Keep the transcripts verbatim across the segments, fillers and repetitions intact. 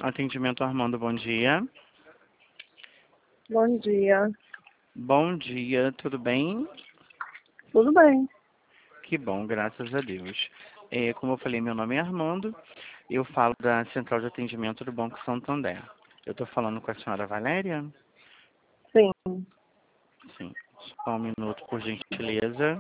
Atendimento Armando, bom dia. Bom dia. Bom dia, tudo bem? Tudo bem? Que bom, graças a Deus. É, como eu falei, meu nome é Armando, eu falo da Central de Atendimento do Banco Santander. Eu estou falando com a senhora Valéria? Sim. Sim. Só um minuto, por gentileza.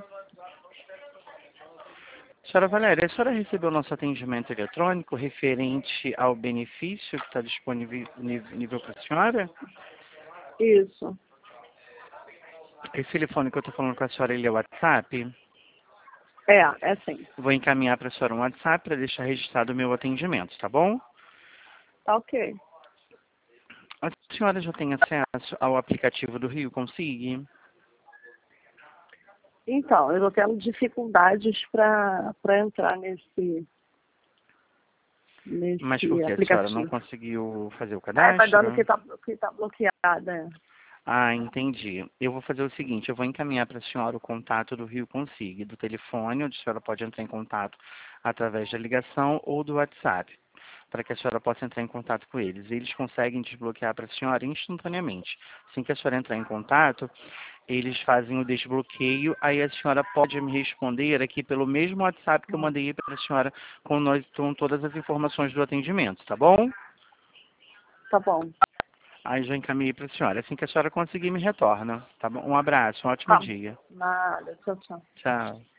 Senhora Valéria, a senhora recebeu nosso atendimento eletrônico referente ao benefício que está disponível nível para a senhora? Isso. Esse telefone que eu estou falando com a senhora, ele é o WhatsApp? É, é sim. Vou encaminhar para a senhora um WhatsApp para deixar registrado o meu atendimento, tá bom? Tá ok. A senhora já tem acesso ao aplicativo do Rio Consig? Então, eu tô tendo dificuldades para para entrar nesse, Mas por nesse que a senhora não aplicativo. conseguiu fazer o Ah, tá dando que cadastro? tá, que tá bloqueada. É. Ah, entendi. Eu vou fazer o seguinte, eu vou encaminhar para a senhora o contato do Rio Consig, do telefone, onde a senhora pode entrar em contato através da ligação ou do WhatsApp, para que a senhora possa entrar em contato com eles. Eles conseguem desbloquear para a senhora instantaneamente. Assim que a senhora entrar em contato, eles fazem o desbloqueio, aí a senhora pode me responder aqui pelo mesmo WhatsApp que eu mandei para a senhora com, nós, com todas as informações do atendimento, tá bom? Tá bom. Aí já encaminhei para a senhora. Assim que a senhora conseguir, me retorna, tá bom? Um abraço, um ótimo Tá. dia. Nada. Tchau, tchau. Tchau.